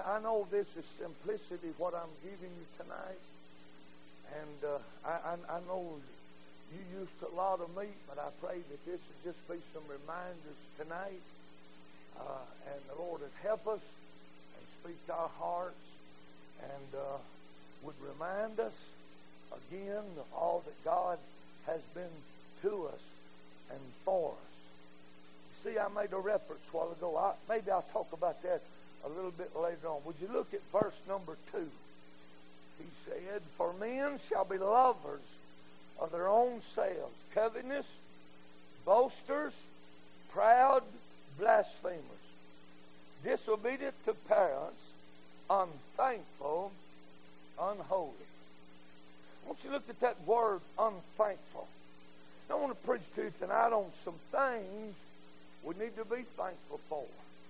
I know this is simplicity, what I'm giving you tonight. And I know you used a lot of meat, but I pray that this would just be some reminders tonight. And the Lord would help us and speak to our hearts and would remind us again of all that God has been to us and for us. You see, I made a reference a while ago. Maybe I'll talk about that a little bit later on. Would you look at verse number 2? He said, "For men shall be lovers of their own selves, covetous, boasters, proud, blasphemers, disobedient to parents, unthankful, unholy." I want you to look at that word, unthankful. I want to preach to you tonight on some things we need to be thankful for.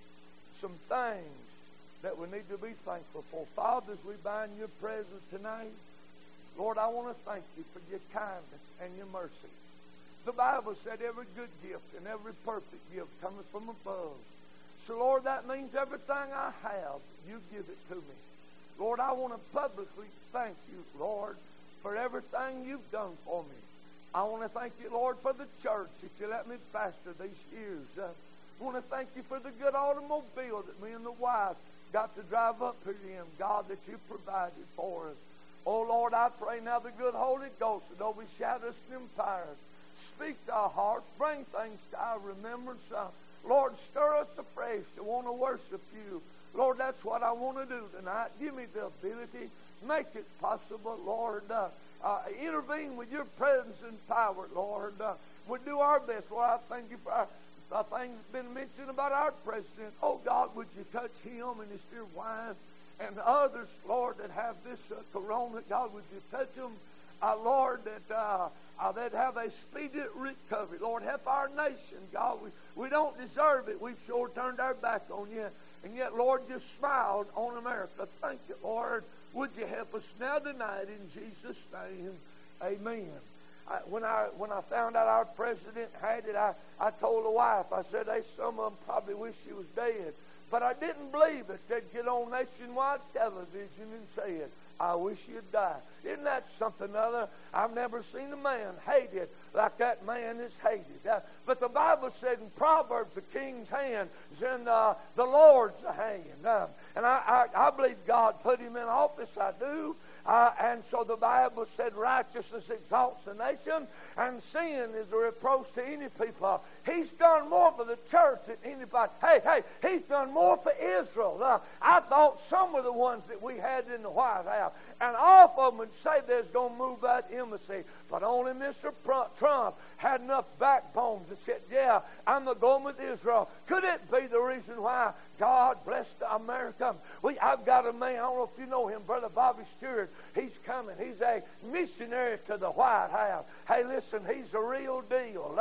Some things that we need to be thankful for. Father, as we bind your presence tonight, Lord, I want to thank you for your kindness and your mercy. The Bible said every good gift and every perfect gift cometh from above. So, Lord, that means everything I have, you give it to me. Lord, I want to publicly thank you, Lord, for everything you've done for me. I want to thank you, Lord, for the church that you let me pastor these years. I want to thank you for the good automobile that me and the wife got to drive up here in, God, that you provided for us. Oh, Lord, I pray now the good Holy Ghost would overshadow us and empower us. Speak to our hearts. Bring things to our remembrance. Lord, stir us afresh to want to worship you. Lord, that's what I want to do tonight. Give me the ability. Make it possible, Lord. Intervene with your presence and power, Lord. We'll do our best. Lord, I thank you for things that's been mentioned about our president. Oh, God, would you touch him and his dear wife and others, Lord, that have this corona. God, would you touch them, Lord, that have a speedy recovery. Lord, help our nation, God. We don't deserve it. We've sure turned our back on you. And yet, Lord, you smiled on America. Thank you, Lord. Would you help us now tonight in Jesus' name? Amen. When I found out our president had it, I told the wife, I said, hey, some of them probably wish he was dead. But I didn't believe it. They'd get on nationwide television and say it. I wish you'd die. Isn't that something other? I've never seen a man hated like that man is hated. But the Bible said in Proverbs, the king's hand is in the Lord's hand. And I believe God put him in office. I do. And so the Bible said righteousness exalts a nation and sin is a reproach to any people. He's done more for the church than anybody. Hey, he's done more for Israel. I thought some of the ones that we had in the White House, and all of them would say there's going to move that embassy. But only Mr. Trump had enough backbones that said, yeah, I'm going with Israel. Could it be the reason why God blessed America? I've got a man, I don't know if you know him, Brother Bobby Stewart. He's coming. He's a missionary to the White House. Hey, listen, he's a real deal.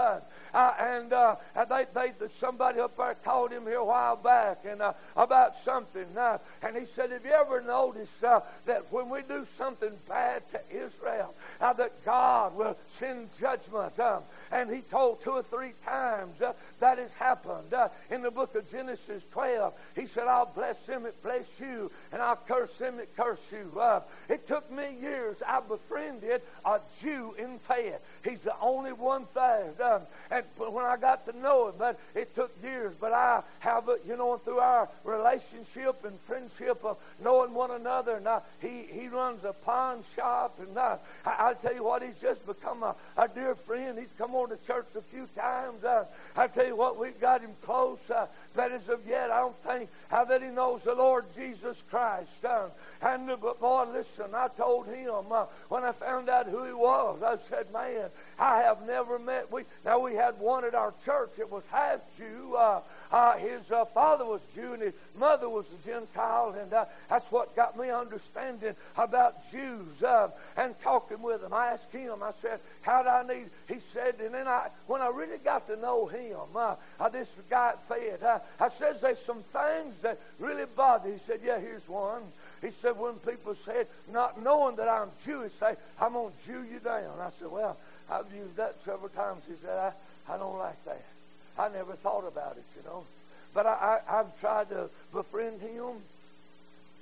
Somebody up there called him here a while back and about something. And he said, have you ever noticed that when we do something bad to Israel, that God will send judgment? And he told 2 or 3 times that has happened. In the book of Genesis 12, he said, I'll bless them that bless you, and I'll curse them that curse you. It took me years. I befriended a Jew in Fayette. He's the only one there. And when I got to know him, but it took years. But I have, through our relationship and friendship of knowing one another, and he runs a pawn shop, and I'll tell you what, he's just become a dear friend. He's come on to church a few times. I'll tell you what, we've got him close. But as of yet, I don't think that he knows the Lord Jesus Christ. But boy, listen, I told him when I found out who he was, I said, man, I have never met. We had one at our church that was half Jew. His father was Jew and his mother was a Gentile, and that's what got me understanding about Jews and talking with him. I asked him, I said, how do I need? He said, and then when I really got to know him, this guy at Fayette, I said, there's some things that really bother. He said, yeah, here's one. He said, when people said, not knowing that I'm Jewish, say, I'm going to Jew you down. I said, well, I've used that several times. He said, I don't like that. I never thought about it, But I've tried to befriend him.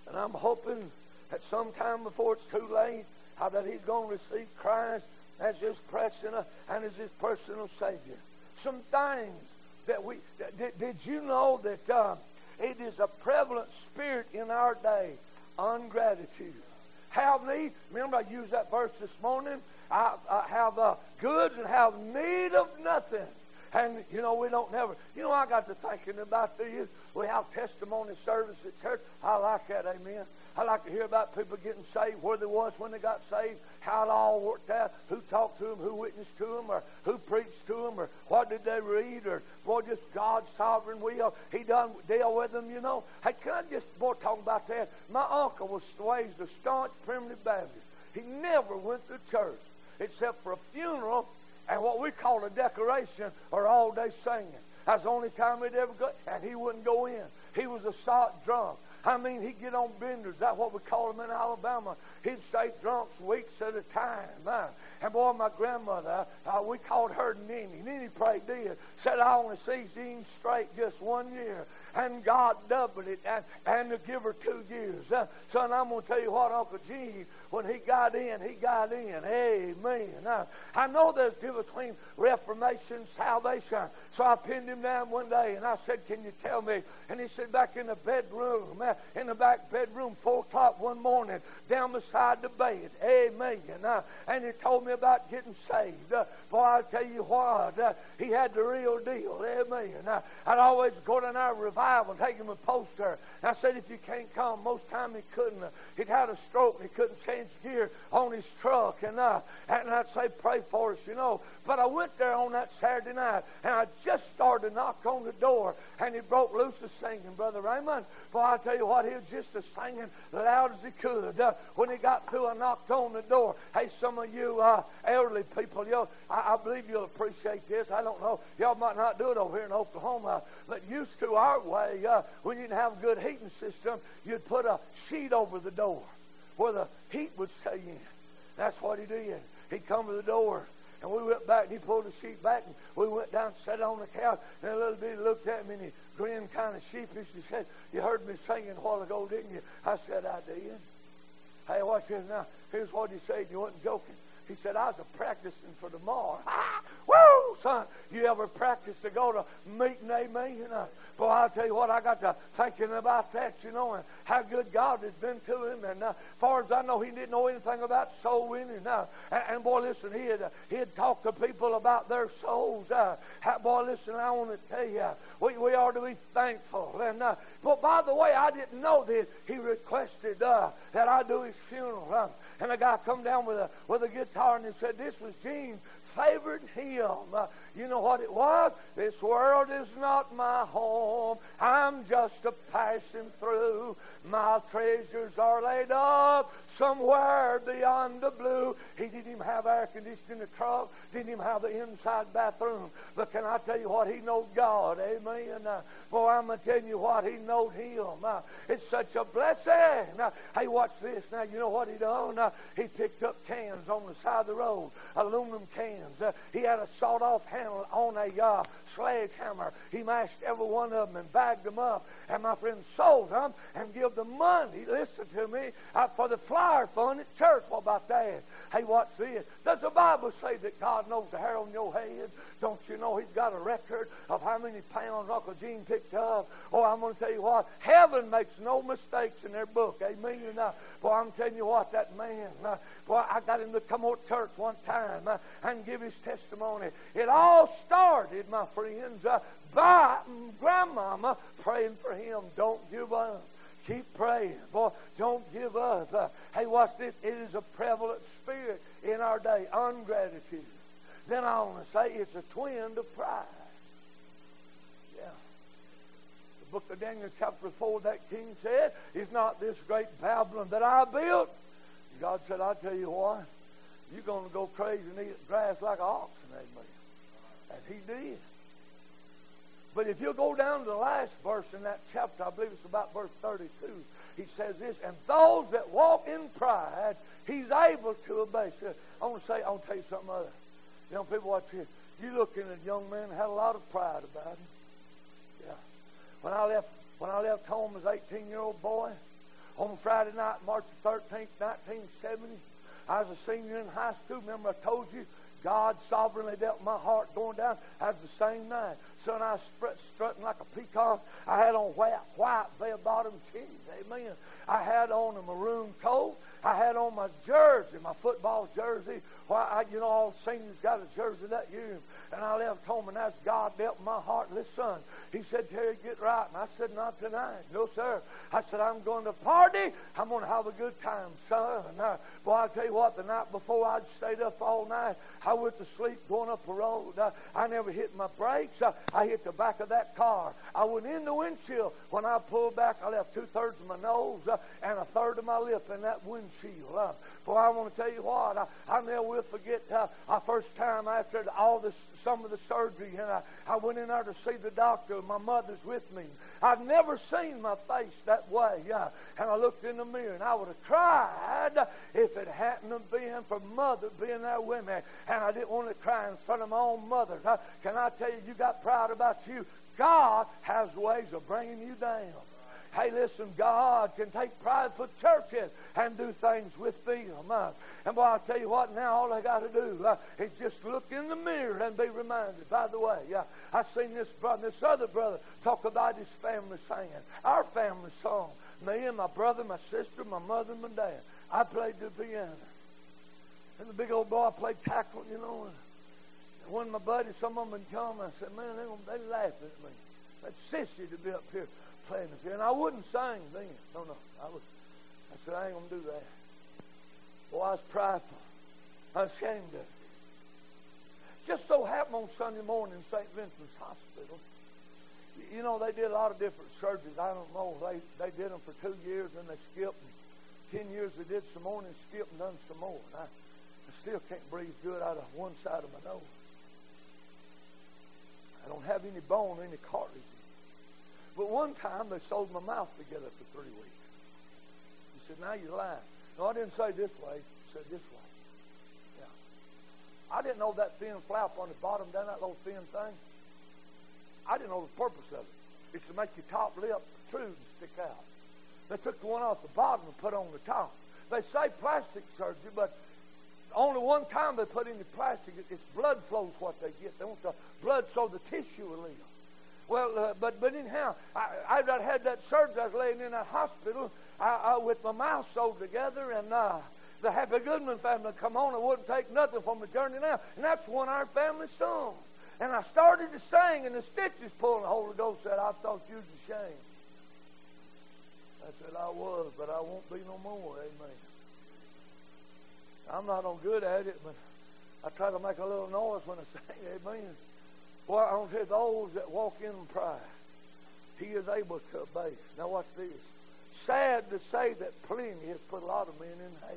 And I'm hoping that sometime before it's too late, that he's going to receive Christ as his personal and as his personal Savior. Some things that did you know that it is a prevalent spirit in our day, ungratitude. Have need. Remember, I used that verse this morning. I have goods and have need of nothing. And, we don't never. I got to thinking about these. We have testimony service at church. I like that, amen. I like to hear about people getting saved, where they was when they got saved, how it all worked out, who talked to them, who witnessed to them, or who preached to them, or what did they read, or, boy, just God's sovereign will. He done deal with them, Hey, can I just, talk about that? My uncle was raised a staunch Primitive Baptist. He never went to church except for a funeral and what we call a decoration or all-day singing. That's the only time he'd ever go, and he wouldn't go in. He was a sot drunk. He'd get on benders. That's what we call them in Alabama. He'd stay drunk weeks at a time. And boy, my grandmother, we called her Nene. Nene prayed dead. Said, I only see him straight just 1 year. And God doubled it and to give her 2 years. Son, I'm going to tell you what, Uncle Gene, when he got in, he got in. Amen. I know there's a difference between Reformation and salvation. So I pinned him down one day and I said, can you tell me? And he said, back in the bedroom, in the back bedroom, 4 o'clock one morning, down beside the bed. Amen. And he told me about getting saved. Boy, I'll tell you what, he had the real deal. Amen. I'd always go to our revival and take him a poster. And I said, if you can't come, most time he couldn't. He'd had a stroke and he couldn't change gear on his truck. And I'd say, pray for us, But I went there on that Saturday night and I just started to knock on the door and he broke loose of singing, Brother Raymond. Boy, I'll tell you what, he was just singing loud as he could. When he got through, I knocked on the door. Hey, some of you elderly people, I believe you'll appreciate this. I don't know. Y'all might not do it over here in Oklahoma, but used to our way, when you didn't have a good heating system, you'd put a sheet over the door where the heat would stay in. That's what he did. He'd come to the door, and we went back, and he pulled the sheet back, and we went down and sat on the couch, and a little bit he looked at me, and he grinned kind of sheepish. He said, you heard me singing a while ago, didn't you? I said, I did. Hey, watch this now. Here's what he said. You wasn't joking. He said, I was practicing for tomorrow. Woo, son, you ever practice to go to meeting, amen? Boy, I'll tell you what, I got to thinking about that, and how good God has been to him. And as far as I know, he didn't know anything about soul winning. And boy, listen, he had talked to people about their souls. Boy, listen, I want to tell you, we are to be thankful. And but by the way, I didn't know this. He requested that I do his funeral. And a guy come down with a guitar and he said, this was Gene's favorite hymn. You know what it was? This world is not my home. I'm just a passing through. My treasures are laid up somewhere beyond the blue. He didn't even have air conditioning in the truck. Didn't even have the inside bathroom. But can I tell you what? He knowed God. Amen. Boy, I'm going to tell you what? He knowed him. It's such a blessing. Hey, watch this. Now, you know what he done? He picked up cans on the side of the road. Aluminum cans. He had a sawed-off handle on a sledgehammer. He mashed every one of them and bagged them up. And my friend sold them and give the money, listen to me, for the flyer fund at church. What about that? Hey, watch this. Does the Bible say that God knows the hair on your head? Don't you know he's got a record of how many pounds Uncle Gene picked up? Oh, I'm going to tell you what. Heaven makes no mistakes in their book. Amen. Boy, I'm telling you what, that man, boy, I got him to come over to church one time and give his testimony. It all started, my friends, by Grandmama praying for him. Don't give up. Keep praying. Boy, don't give up. Hey, watch this. It is a prevalent spirit in our day, ungratitude. Then I want to say it's a twin to pride. Yeah. The book of Daniel chapter 4, that king said, is not this great Babylon that I built? God said, I'll tell you what, you're going to go crazy and eat grass like an oxen. Amen. And he did. But if you go down to the last verse in that chapter, I believe it's about verse 32, he says this, and those that walk in pride, he's able to abase. I want to tell you something other. Young people, watch here. You look at a young man had a lot of pride about him. Yeah. When I left home as an 18-year-old boy, on Friday night, March 13th, 1970. I was a senior in high school. Remember I told you, God sovereignly dealt my heart going down. That was the same night. Son, I was strutting like a peacock. I had on white bell-bottom jeans. Amen. I had on a maroon coat. I had on my jersey, my football jersey. All the seniors got a jersey that year. And I left home, and that's God dealt my heart. Listen, he said, Terry, get right. And I said, not tonight. No, sir. I said, I'm going to party. I'm going to have a good time, son. And boy, I'll tell you what, the night before I'd stayed up all night. I went to sleep going up the road. I never hit my brakes. I hit the back of that car. I went in the windshield. When I pulled back, I left 2/3 of my nose and 1/3 of my lip in that windshield. Boy, I want to tell you what, I never will forget our first time after some of the surgery, and I went in there to see the doctor. My mother's with me. I'd never seen my face that way. And I looked in the mirror, and I would have cried if it hadn't have been for Mother being there with me. And I didn't want to cry in front of my own mother. Can I tell you, you got pride about you. God has ways of bringing you down. Hey, listen, God can take prideful churches and do things with them. And boy, I'll tell you what, now all I got to do is just look in the mirror and be reminded. By the way, I seen this other brother talk about his family singing. Our family song. Me and my brother, my sister, my mother, and my dad. I played the piano. And the big old boy played tackle, And when my buddies, some of them would come, I said, man, they laughing at me. That's sissy to be up here playing the piano. And I wouldn't sing then. No. I said, I ain't going to do that. Boy, I was prideful. I was ashamed of it. Just so happened on Sunday morning in St. Vincent's Hospital, they did a lot of different surgeries. I don't know. They did them for 2 years, and they skipped. And 10 years they did some more, and skipped and done some more. And I still can't breathe good out of one side of my nose. I don't have any bone, any cartilage. But one time they sewed my mouth together for 3 weeks. He said, now you're lying. No, I didn't say this way. He said this way. Yeah. I didn't know that thin flap on the bottom, down that little thin thing. I didn't know the purpose of it. It's to make your top lip protrude and stick out. They took the one off the bottom and put on the top. They say plastic surgery, but only one time they put in the plastic. It's blood flow is what they get. They want the blood so the tissue will live. Well, but anyhow, I'd had that surgery. I was laying in that hospital with my mouth sewed together, and the Happy Goodman family come on and wouldn't take nothing from the journey now. And that's one of our family songs. And I started to sing, and the stitches pulled. The Holy Ghost said, I thought you was ashamed. I said, I was, but I won't be no more. Amen. I'm not no good at it, but I try to make a little noise when I sing. Amen. Boy, I don't say those that walk in pride, he is able to abase. Now watch this. Sad to say that plenty has put a lot of men in hell.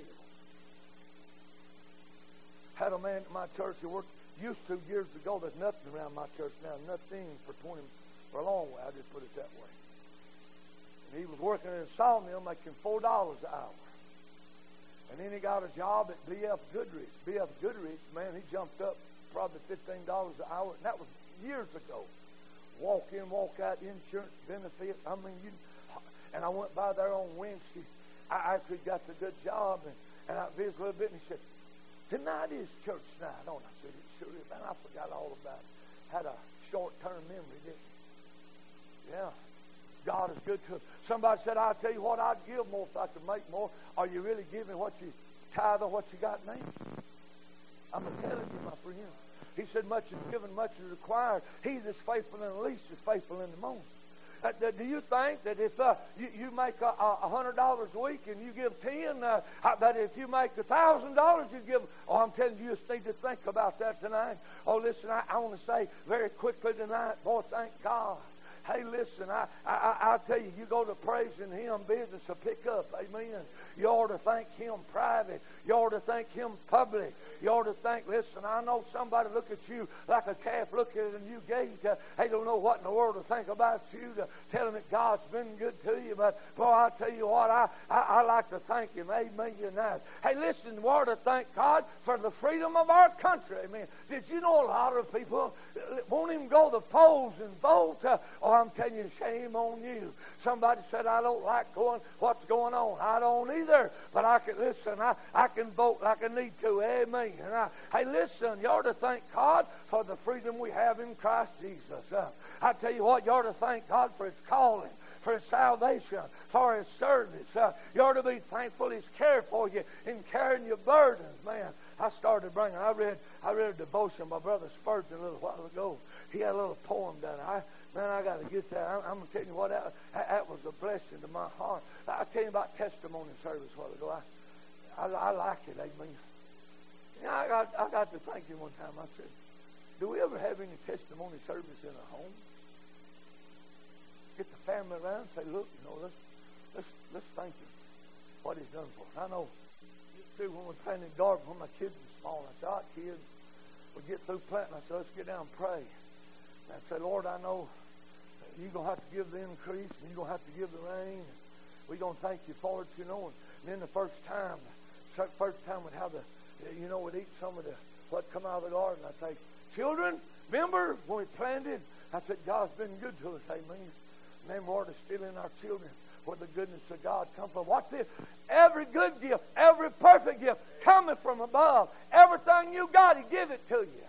Had a man at my church who used to years ago. There's nothing around my church now. Nothing for a long way. I just put it that way. And he was working in a sawmill making $4 an hour. And then he got a job at B.F. Goodrich. B.F. Goodrich, man, he jumped up probably $15 an hour. And that was years ago. Walk in, walk out, insurance benefits. And I went by there on Wednesday. I actually got a good job. And I visited a little bit, and he said, tonight is church night. Oh, and I said, it sure is. Man, I forgot all about it. Had a short-term memory, didn't I? Yeah. God is good to us. Somebody said, I'll tell you what, I'd give more if I could make more. Are you really giving what you tithe of what you got now? I'm telling you, my friend. He said, much is given, much is required. He that's faithful in the least is faithful in the most. Do you think that if you make $100 a week and you give 10, that if you make $1,000 you give? Oh, I'm telling you, just need to think about that tonight. Oh, listen, I want to say very quickly tonight, boy, thank God. Hey, listen, I'll tell you, you go to praising Him, business will pick up. Amen. You ought to thank Him private. You ought to thank Him public. You ought to thank, listen, I know somebody look at you like a calf looking at a new gate. They don't know what in the world to think about you, to tell them that God's been good to you. But, boy, I'll tell you what, I like to thank Him. Amen. Hey, listen, we ought to thank God for the freedom of our country. Amen. Did you know a lot of people won't even go to the polls and vote? I'm telling you, shame on you. Somebody said, I don't like what's going on. I don't either. But I can listen. I can vote like I need to. Amen. And hey, listen, you ought to thank God for the freedom we have in Christ Jesus. I tell you what, you ought to thank God for His calling, for His salvation, for His service. You ought to be thankful He's cared for you in carrying your burdens. Man, I read a devotion by Brother Spurgeon a little while ago. He had a little poem down there. I got to get that. I'm going to tell you what, that was a blessing to my heart. I tell you about testimony service a while ago. I like it, amen. You know, I got to thinking one time. I said, do we ever have any testimony service in a home? Get the family around and say, look, you know, let's thank Him what He's done for us. I know when we're planting garden, when my kids were small, I said, all right, kids, we get through planting. I said, let's get down and pray. And I said, Lord, I know you're going to have to give the increase, and you're going to have to give the rain. We're going to thank you for it, you know. And then the first time we'd have we'd eat some of what come out of the garden. I'd say, children, remember when we planted? I said, God's been good to us, amen. And then Lord is still in our children where the goodness of God comes from. Watch this. Every good gift, every perfect gift coming from above. Everything you got, He give it to you.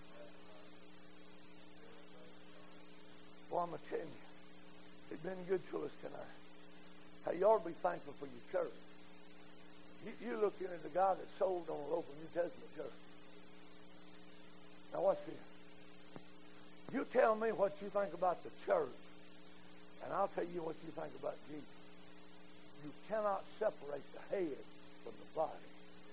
Well, I'm going to tell you, He's been good to us tonight. Hey, you ought to be thankful for your church. You're looking at the guy that sold on a local New Testament church. Now watch this. You tell me what you think about the church, and I'll tell you what you think about Jesus. You cannot separate the head from the body.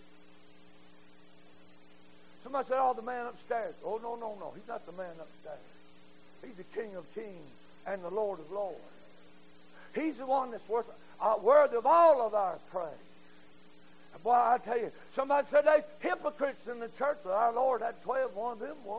Somebody said, oh, the man upstairs. Oh, no. He's not the man upstairs. He's the King of Kings and the Lord of Lords. He's the one that's worthy of all of our praise. Boy, I tell you, somebody said there's hypocrites in the church, but our Lord had 12, one of them was.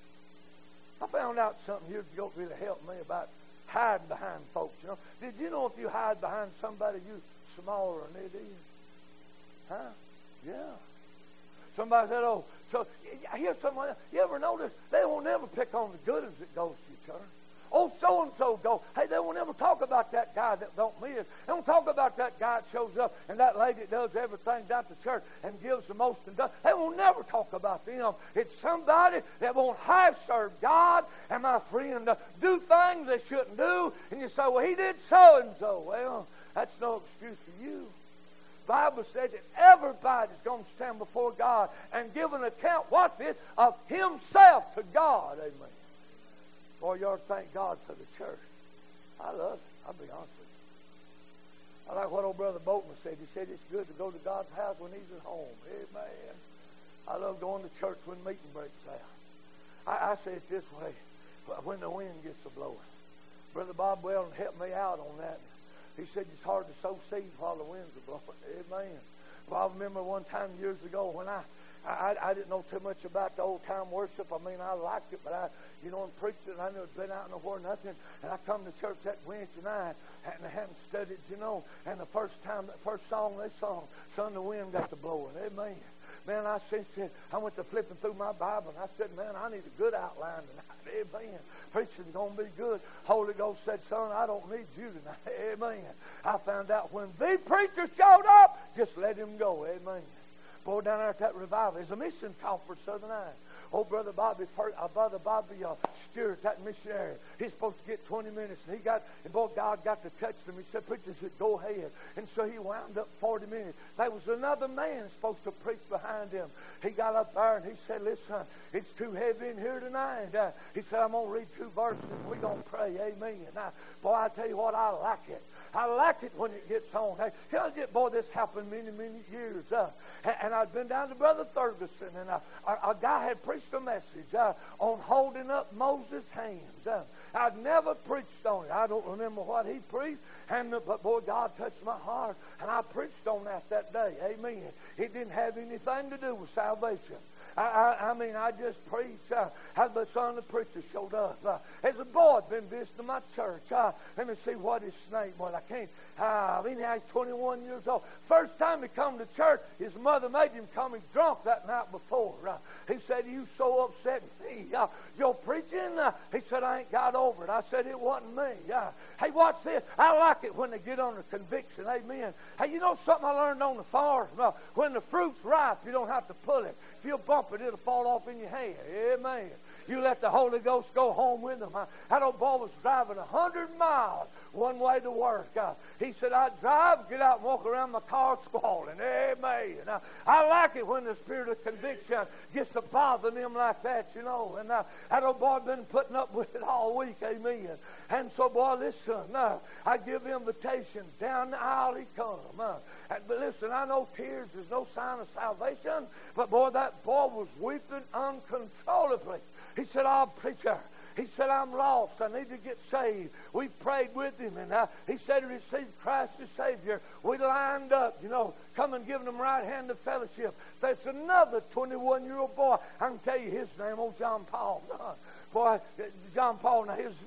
I found out something years ago that really helped me about hiding behind folks, you know. Did you know if you hide behind somebody, you're smaller than it is? Huh? Yeah. Somebody said, oh, so here's someone else. You ever notice they won't never pick on the good ones that goes to your church? Oh, so-and-so go. Hey, they won't ever talk about that guy that don't miss. They don't talk about that guy that shows up and that lady that does everything down at the church and gives the most and does. They won't never talk about them. It's somebody that won't half serve God and my friend do things they shouldn't do. And you say, well, he did so-and-so. Well, that's no excuse for you. The Bible said that everybody's going to stand before God and give an account, watch this, of himself to God. Amen. Boy, you ought to thank God for the church. I love it. I'll be honest with you. I like what old Brother Boatman said. He said it's good to go to God's house when He's at home. Amen. I love going to church when meeting breaks out. I say it this way, when the wind gets a blowing. Brother Bob Weldon helped me out on that. He said it's hard to sow seeds while the winds are blowing. Amen. Well, I remember one time years ago when I didn't know too much about the old time worship. I mean, I liked it, but in preached it, and I never been out nowhere, nothing. And I come to church that Wednesday night, and I hadn't studied, you know. And the first song they sung, Son, the wind got to blowing. Amen. Man, I went to flipping through my Bible, and I said, man, I need a good outline tonight. Amen. Preaching's going to be good. Holy Ghost said, son, I don't need you tonight. Amen. I found out when the preacher showed up, just let him go. Amen. Boy, down there at that revival, there's a mission conference the other night. Oh, Brother Bobby Stewart, that missionary, he's supposed to get 20 minutes. And boy, God got to touch him. He said, preacher said, go ahead. And so he wound up 40 minutes. There was another man supposed to preach behind him. He got up there and he said, listen, it's too heavy in here tonight. He said, I'm going to read 2 verses and we're going to pray. Amen. Now, boy, I tell you what, I like it. I like it when it gets on. Hey, boy, this happened many years. And I'd been down to Brother Ferguson, and a guy had preached a message on holding up Moses' hands. I'd never preached on it. I don't remember what he preached, but boy, God touched my heart, and I preached on that day. Amen. It didn't have anything to do with salvation. I mean, I just preached. But son, the preacher showed up. As a boy, I'd been visiting my church. Let me see what his name was. I can't. I mean, he's 21 years old. First time he come to church, his mother made him come and drunk that night before. He said, "You so upset me. You're preaching." He said, "I ain't got over it." I said, "It wasn't me." Hey, watch this. I like it when they get under conviction. Amen. Hey, you know something I learned on the farm? When the fruit's ripe, you don't have to pull it. If you bump it, it'll fall off in your hand. Amen. You let the Holy Ghost go home with them. That old boy was driving 100 miles one way to work. He said, "I'd drive, get out and walk around my car squalling." Amen. I like it when the spirit of conviction gets to bother them like that, you know. And that old boy been putting up with it all week. Amen. And so, boy, listen, I give invitation. Down the aisle he come. But listen, I know tears is no sign of salvation. But, boy, that boy was weeping uncontrollably. He said, "Oh, preacher." He said, "I'm lost. I need to get saved." We prayed with him, and he said he received Christ as Savior. We lined up, you know, come and give him right hand of fellowship. There's another 21-year-old boy. I can tell you his name, old John Paul. Boy, John Paul, now here's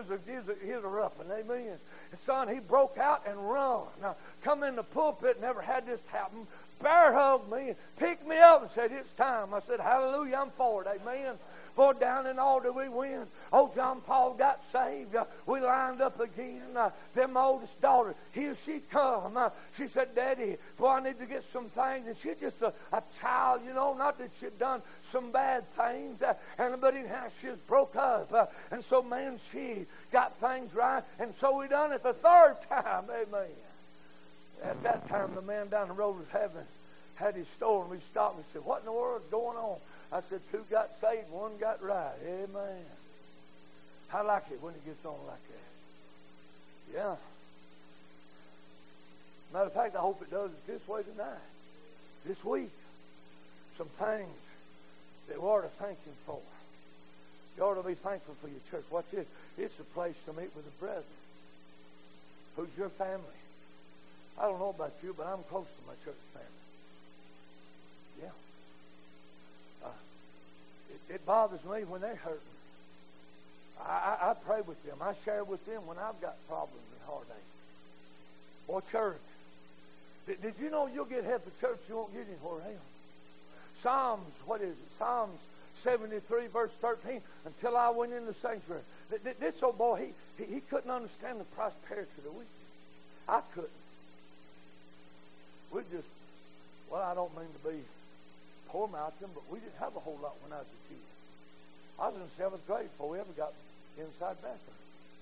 a rough one, amen. And son, he broke out and run. Now, come in the pulpit, never had this happen. Bear hugged me, picked me up and said, "It's time." I said, "Hallelujah, I'm for it," amen. Boy, down in Alder we went. Old John Paul got saved. We lined up again. Then my oldest daughter, here she come. She said, "Daddy, boy, I need to get some things." And she's just a child, you know, not that she'd done some bad things. But anyhow, she just broke up. And so, man, she got things right. And so we done it the third time. Amen. At that time, the man down the road was had his store, and we stopped and we said, "What in the world is going on?" I said, "Two got saved, one got right." Amen. I like it when it gets on like that. Yeah. Matter of fact, I hope it does it this way tonight. This week. Some things that we ought to thank Him for. You ought to be thankful for your church. Watch this. It's a place to meet with the brethren. Who's your family? I don't know about you, but I'm close to my church family. Yeah. It bothers me when they're hurting. I pray with them. I share with them when I've got problems and heartache. Or church. Did you know you'll get help at church, you won't get anywhere else? Psalms 73 verse 13. Until I went in the sanctuary. This old boy, he couldn't understand the prosperity of the wicked. I couldn't. I don't mean to be poor mouthing, but we didn't have a whole lot when I was a kid. I was in 7th grade before we ever got inside bathroom.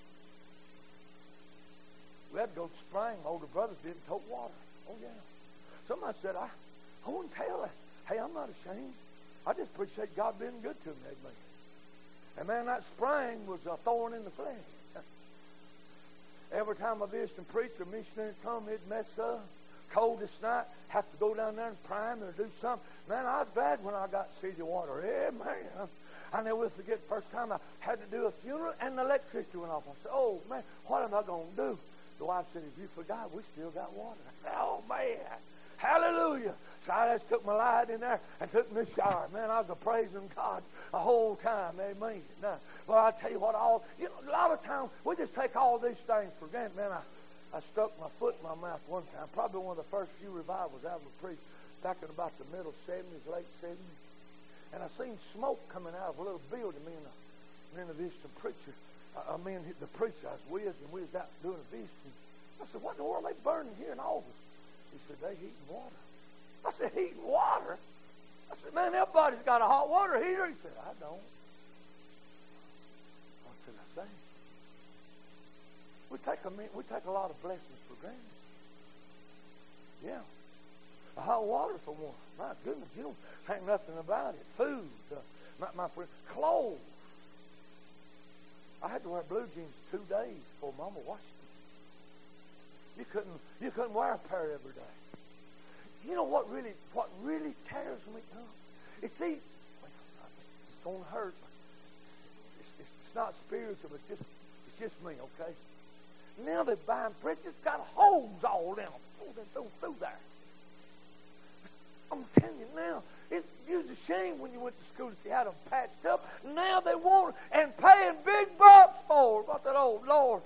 We had to go to spring. My older brothers didn't tote water. Oh, yeah. Somebody said, I wouldn't tell that. Hey, I'm not ashamed. I just appreciate God being good to me. Amen. And man, that spring was a thorn in the flesh. Every time I visited and preached, a missionary come, he'd mess up. Coldest night, have to go down there and prime or do something. Man, I was glad when I got city water. Amen. I never forget the first time I had to do a funeral and the electricity went off. I said, "Oh, man, what am I going to do?" The wife said, "If you forgot, we still got water." I said, "Oh, man, hallelujah." So I just took my light in there and took me a shower. Man, I was praising God the whole time. Amen. Now, well, I tell you what, a lot of times we just take all these things for granted. Man, I stuck my foot in my mouth one time. Probably one of the first few revivals I ever preached back in about the middle 70s, late 70s. And I seen smoke coming out of a little building. Me and the visiting preacher, the preacher I was with, and we was out doing a visiting. I said, "What in the world are they burning here in August?" He said, "They heating water." I said, "Heating water?" I said, "Man, everybody's got a hot water heater." He said, "I don't." What should I say? We take a lot of blessings for granted. Yeah. A hot water for one. My goodness, you don't think nothing about it. Food, my friend, clothes. I had to wear blue jeans 2 days before Mama washed them. You couldn't wear a pair every day. You know what really tears me up? It's going to hurt. It's not spiritual, but it's just me, okay? Now they're buying preachers got holes all in them through there. I'm telling you now, You was ashamed when you went to school that you had them patched up. Now they want and paying big bucks for it. What that old Lord?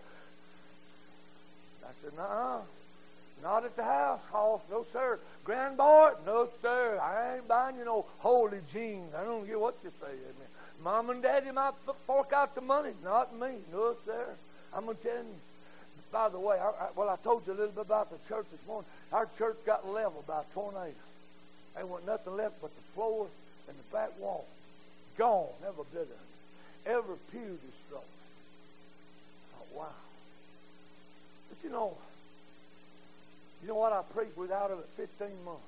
I said, no, not at the house. Oh, no, sir. Grandboy? No, sir. I ain't buying you no holy jeans. I don't care what you say. Amen. Mom and Daddy might fork out the money. Not me. No, sir. I'm going to tell you. By the way, I told you a little bit about the church this morning. Our church got leveled by a tornado. There wasn't nothing left but the floor and the back wall. Gone. Never bit of it. Every pew destroyed. Oh, wow. But you know what I preached without of it? 15 months.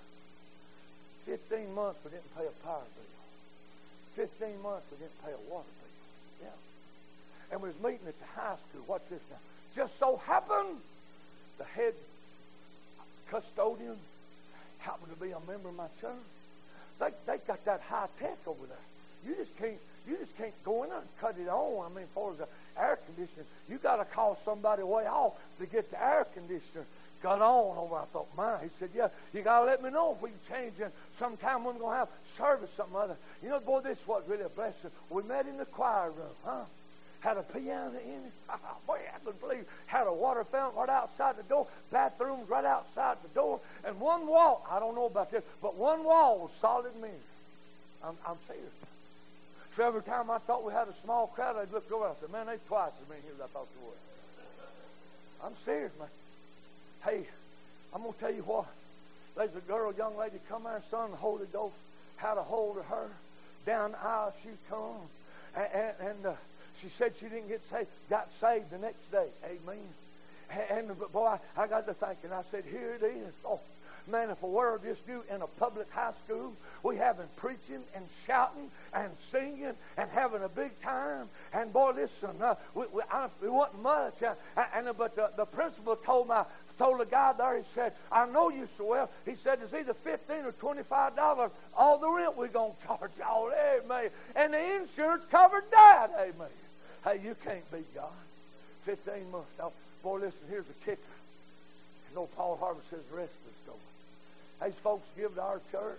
15 months we didn't pay a power bill. 15 months we didn't pay a water bill. Yeah. And we was meeting at the high school. Watch this now. Just so happened the head custodian happened to be a member of my church. They got that high tech over there. You just can't go in there and cut it on. I mean, as far as the air conditioner, you got to call somebody way off to get the air conditioner got on over. I thought, man. He said, yeah, you got to let me know if we can change it. Sometime we're going to have service, something other. You know, boy, this was really a blessing. We met in the choir room, huh? Had a piano in it. Boy, I couldn't believe. Had a water fountain right outside the door. Bathrooms right outside the door. And one wall, I don't know about this, but one wall was solid mirror. I'm serious. So every time I thought we had a small crowd, I'd look over and I said, man, they twice as many here as I thought they were. I'm serious, man. Hey, I'm going to tell you what. There's a young lady come there, son, the Holy Ghost had a hold of her. Down the aisle she come. And she said she didn't get saved. Got saved the next day. Amen. And boy, I got to thinking. I said, here it is. Oh, man, if a world just knew in a public high school, we having preaching and shouting and singing and having a big time. And boy, listen, it wasn't much. But the principal told the guy there, he said, I know you so well. He said, it's either $15 or $25 all the rent we're going to charge y'all. Amen. And the insurance covered that. Amen. Hey, you can't beat God. 15 months. Now, boy, listen, here's the kicker. You know, Paul Harvey says the rest of the story. These folks give to our church.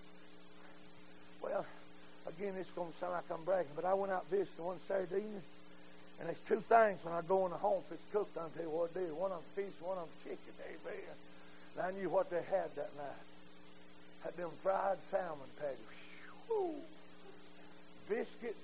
Well, again, it's going to sound like I'm bragging, but I went out visiting one Saturday evening, and there's two things when I go in the home if it's cooked. I'll tell you what it is. One of them fish, one of them chicken. Amen. And I knew what they had that night. Had them fried salmon patties. Whew. Biscuits.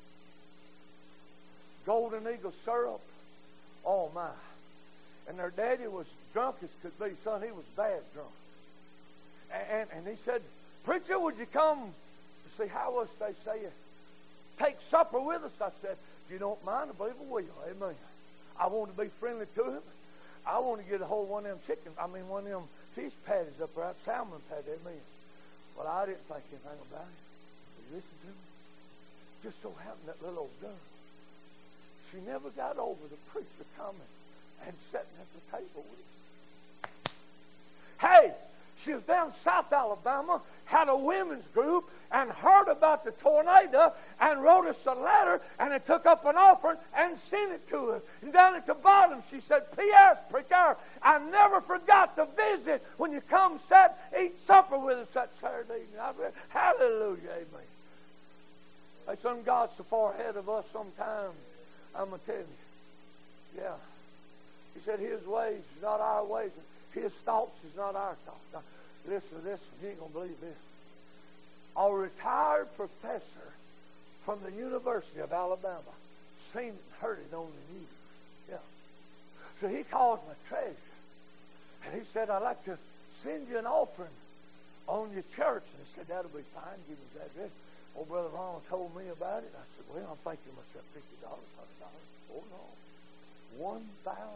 Golden Eagle syrup. Oh, my. And their daddy was drunk as could be. Son, he was bad drunk. And he said, preacher, would you come to see how us, they say, take supper with us? I said, if you don't mind, I believe I will. Amen. I want to be friendly to him. I want to get a hold of one of them one of them fish patties up there, salmon patties. Amen. Well, I didn't think anything about it. You listen to me. Just so happened that little old girl, she never got over the preacher coming and sitting at the table with us. Hey, she was down South Alabama, had a women's group, and heard about the tornado, and wrote us a letter, and it took up an offering and sent it to us. And down at the bottom, she said, P.S. Preacher, I never forgot to visit when you come eat supper with us that Saturday evening. Hallelujah, amen. Hey, son, God's so far ahead of us sometimes. I'm going to tell you. Yeah. He said his ways is not our ways. His thoughts is not our thoughts. Now, listen to this. You ain't going to believe this. A retired professor from the University of Alabama seen it and heard it on the news. Yeah. So he called my treasurer. And he said, I'd like to send you an offering on your church. And he said, that'll be fine. Give me that address. Old Brother Ron told me about it. I said, well, I'm thinking myself $50, $100. Oh, no. $1,000.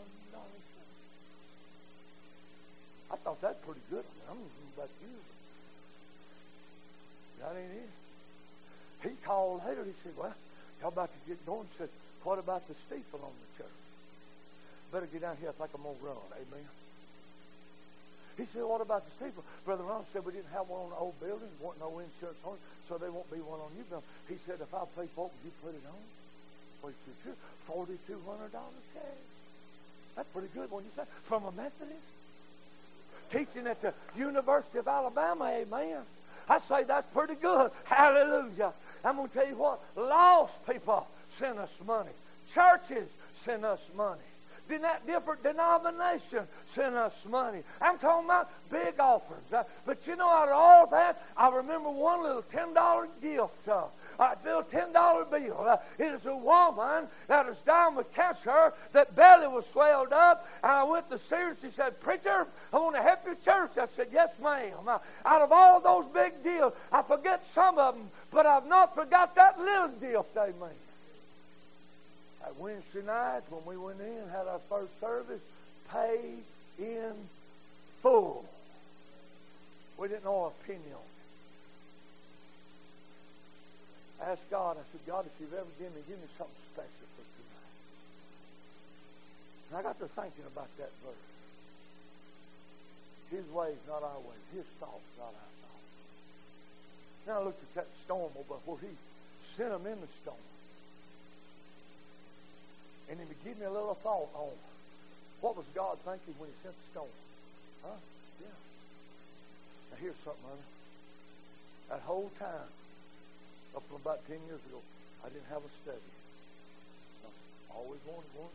I thought that's pretty good. I'm about you. That ain't it. He called later. He said, well, y'all about to get going. He said, what about the steeple on the church? Better get down here. I think I'm going to run. Amen. He said, what about the steeple? Brother Ron said, we didn't have one on the old building. There wasn't no insurance on it, so there won't be one on you. He said, if I pay for it, would you put it on? Well, he said, sure. $4,200 cash. That's pretty good, wouldn't you say? From a Methodist? Teaching at the University of Alabama, amen. I say that's pretty good. Hallelujah. I'm going to tell you what. Lost people send us money. Churches send us money. Different denominations send us money. I'm talking about big offerings. But you know, out of all that, I remember one little $10 gift. A little $10 bill. It is a woman that was down with cancer, that belly was swelled up, and I went to see her. She said, "Preacher, I want to help your church." I said, "Yes, ma'am." Out of all those big deals, I forget some of them, but I've not forgot that little gift they made. That Wednesday night, when we went in, had our first service, paid in full. We didn't know a penny on it. I asked God, I said, "God, if you've ever given me, give me something special for tonight." And I got to thinking about that verse. His ways, not our ways. His thoughts, not our thoughts. Then I looked at that storm over where he sent them in the storm. And he would give me a little thought on what was God thinking when he sent the storm. Huh? Yeah. Now here's something, honey. That whole time, up from about 10 years ago, I didn't have a study. No, always wanted one.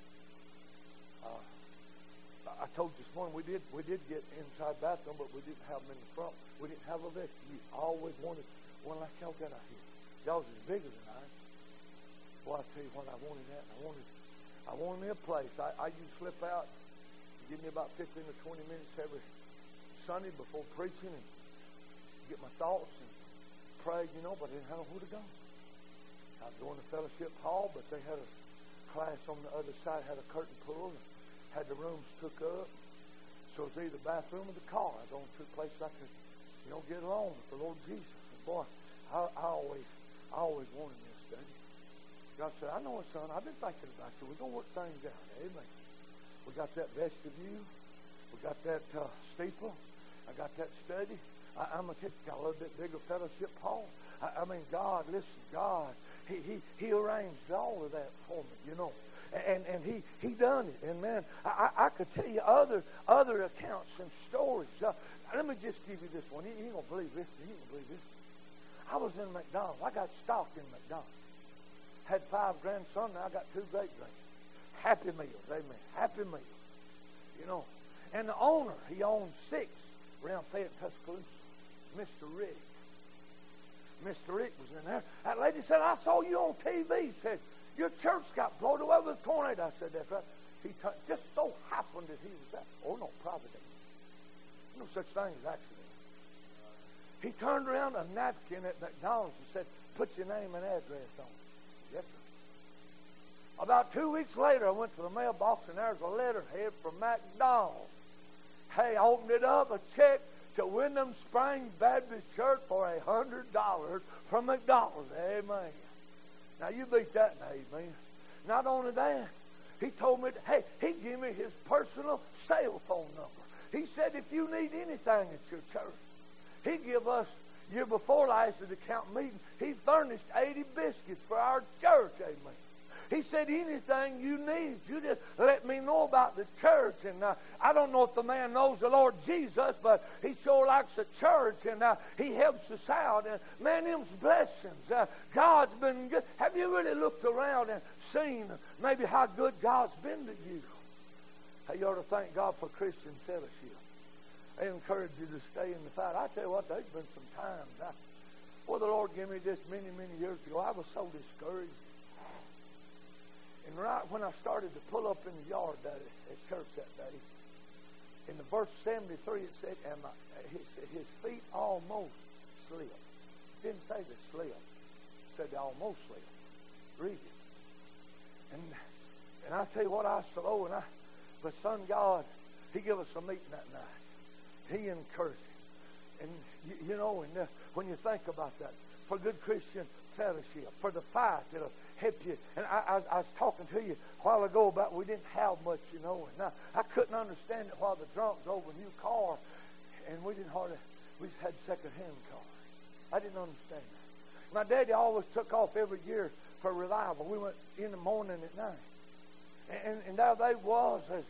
I told you this morning we did get inside bathroom, but we didn't have them in the front. We didn't have a vestibule. I always wanted one like y'all got out here. Y'all's is bigger than ours. Well, I tell you what, I wanted that. I wanted me a place. I used to slip out and give me about 15 or 20 minutes every Sunday before preaching and get my thoughts and pray, you know, but I didn't have who to go. I was going to fellowship hall, but they had a class on the other side, had a curtain pulled, and had the rooms took up. So it was either the bathroom or the car. I was going to a place I could, you know, get along with the Lord Jesus. And boy, I always wanted this study. God said, "I know it, son. I've been thinking about you. We're going to work things out." Amen. We got that vestibule. We got that steeple. I got that study. I'm going to got a little bit bigger fellowship hall. I mean, God, listen, God, He arranged all of that for me, you know. And he done it. And man, I could tell you other accounts and stories. Let me just give you this one. You ain't going to believe this. You ain't going to believe this. I was in McDonald's. I got stock in McDonald's. Had 5 grandsons, now I got 2 great-grands. Happy Meals, amen. Happy Meals. You know. And the owner, he owned 6 around Fayette, Tuscaloosa. Mr. Rick. Mr. Rick was in there. That lady said, "I saw you on TV." Said, "Your church got blown away with a tornado." I said, "That's right." He just so happened that he was there. Oh, no, providence. No such thing as accident. He turned around a napkin at McDonald's and said, "Put your name and address on it." Yes, sir. About 2 weeks later, I went to the mailbox, and there's a letterhead from McDonald's. Hey, I opened it up, a check to Wyndham Springs Baptist Church for $100 from McDonald's. Amen. Now, you beat that in amen. Not only that, he told me, he gave me his personal cell phone number. He said, if you need anything at your church, he give us, year before last at the count meeting, he furnished 80 biscuits for our church. Amen. He said, anything you need, you just let me know about the church. And I don't know if the man knows the Lord Jesus, but he sure likes the church, and he helps us out. And man, them's blessings. God's been good. Have you really looked around and seen maybe how good God's been to you? Hey, you ought to thank God for Christian fellowship. I encourage you to stay in the fight. I tell you what, there's been some times. Well, the Lord gave me this many, many years ago. I was so discouraged. And right when I started to pull up in the yard at church that day, in the verse 73 it said, and his feet almost slipped. It didn't say they slipped. It said they almost slipped. Read it. And I tell you what, I was slow, but son God, he gave us a meeting that night. He encouraged it. And you know, when you think about that, for good Christian fellowship, for the fight that'll help you. And I was talking to you a while ago about we didn't have much, you know. And I couldn't understand it while the drunk drove a new car, and we just had second-hand cars. I didn't understand that. My daddy always took off every year for revival. We went in the morning and at night. And there they was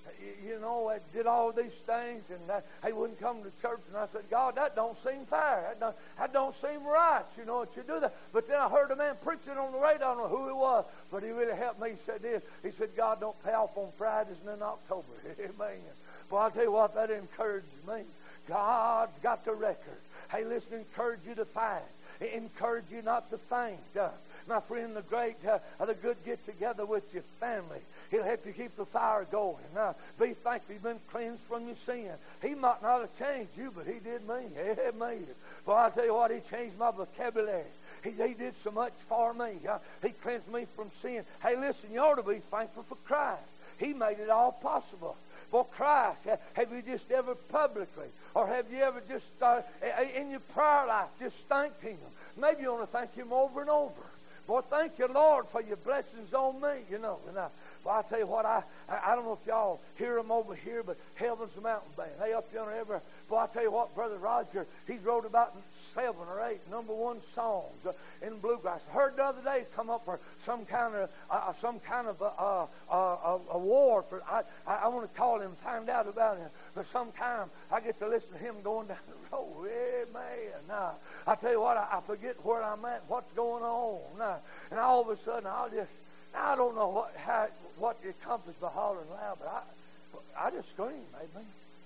you know, I did all these things, and he wouldn't come to church. And I said, God, that don't seem fair. That don't seem right, you know, that you do that. But then I heard a man preaching on the radio. I don't know who he was, but he really helped me. He said this. He said, God don't pay off on Fridays and in October. Amen. Well, I'll tell you what, that encourages me. God's got the record. Hey, listen, encourage you to fight. Encourage you not to faint. My friend, the good get-together with your family. He'll help you keep the fire going. Be thankful you've been cleansed from your sin. He might not have changed you, but he did me. Amen. Well, I'll tell you what, he changed my vocabulary. He did so much for me. He cleansed me from sin. Hey, listen, you ought to be thankful for Christ. He made it all possible. For Christ, have you just ever publicly, or have you ever just in your prayer life just thanked Him? Maybe you want to thank Him over and over. Boy, thank you, Lord, for your blessings on me, you know. And well, I tell you what, I don't know if y'all hear them over here, but Heaven's a Mountain Band. They up yonder ever. Well, I tell you what, Brother Roger, he's wrote about 7 or 8 number 1 songs in bluegrass. I heard the other day he's come up for some kind of award for. I want to call him, find out about him. But sometime I get to listen to him going down the road. Amen. I tell you what, I forget where I'm at, what's going on. And all of a sudden, I don't know what you accomplished by hollering loud, but I just scream, amen.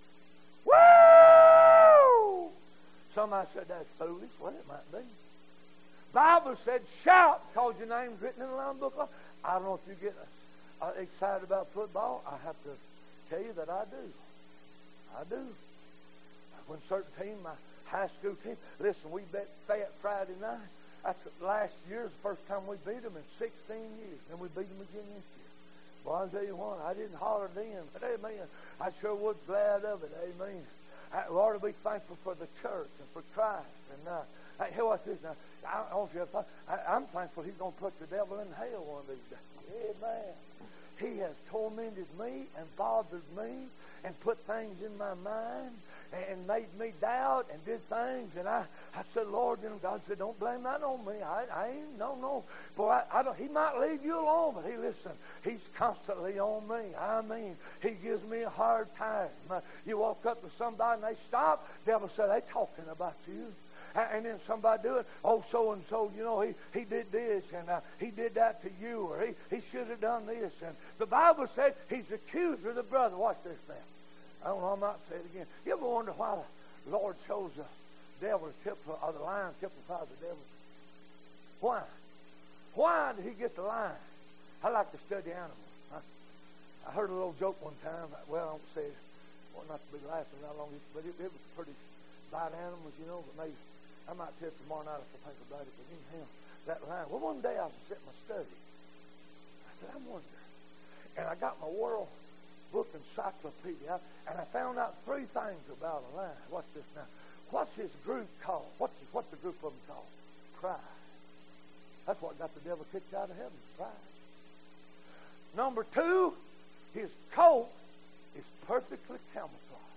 Woo! Somebody said that's foolish. Well, it might be. Bible said, shout, because your name's written in the Lamb Book. I don't know if you get excited about football. I have to tell you that I do. I do. When certain team, my high school team, listen, we bet Friday night. That's last year's the first time we beat them in 16 years. And we beat them again this year. Well, I'll tell you what, I didn't holler then, but amen. I sure was glad of it, amen. We ought to be thankful for the church and for Christ. And hey, what's this now? I don't know if you ever thought, I'm thankful He's going to put the devil in hell one of these days. Amen. He has tormented me and bothered me and put things in my mind and made me doubt and did things. And I said, Lord, you know, God said, don't blame that on me. I ain't, no. Boy, He might leave you alone, but listen, He's constantly on me. I mean, He gives me a hard time. You walk up to somebody and they stop, the devil said, they talking about you. And then somebody do it, oh, so-and-so, you know, he did this, and he did that to you, or he should have done this. And the Bible said He's the accuser of the brother. Watch this now. I don't know, I might say it again. You ever wonder why the Lord chose the devil or the lion typified the devil? Why? Why did He get the lion? I like to study animals. I heard a little joke one time. Well, I don't say it. Well, not to be laughing that long, but it was pretty bad animals, you know, but maybe I might tell it tomorrow night if I think about it. But anyhow, that lion. Well, one day I was sitting in my study. I said, I'm wondering. And I got my World Book Encyclopedia, and I found out 3 things about a lion. Watch this now. What's his group called? What's the group of them called? Pride. That's what got the devil kicked out of heaven. Pride. Number 2, his coat is perfectly camouflaged.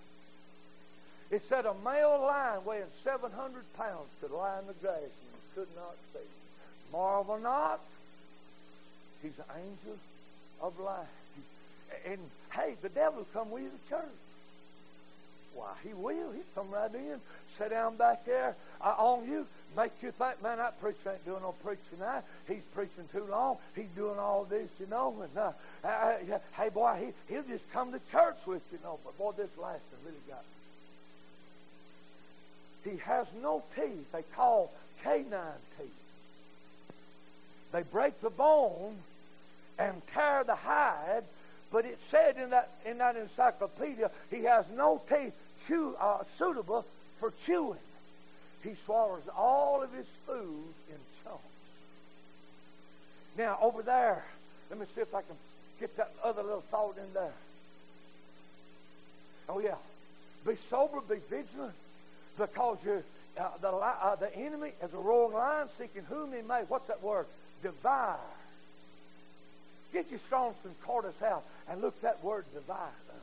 It said a male lion weighing 700 pounds could lie in the grass and could not see. Marvel not, he's an angel of light. And hey, the devil will come with you to church. Why, he will. He'll come right in, sit down back there on you, make you think, man, that preacher ain't doing no preaching now. He's preaching too long. He's doing all this, you know. And hey, boy, he'll just come to church with you, know. But boy, this last one really got me. He has no teeth. They call canine teeth. They break the bone and tear the hide. But it said in that encyclopedia, he has no teeth suitable for chewing. He swallows all of his food in chunks. Now, over there, let me see if I can get that other little thought in there. Oh, yeah. Be sober, be vigilant, because the enemy is a roaring lion seeking whom he may, what's that word? Devour. Get your Strong's Concordance out and look that word devour up.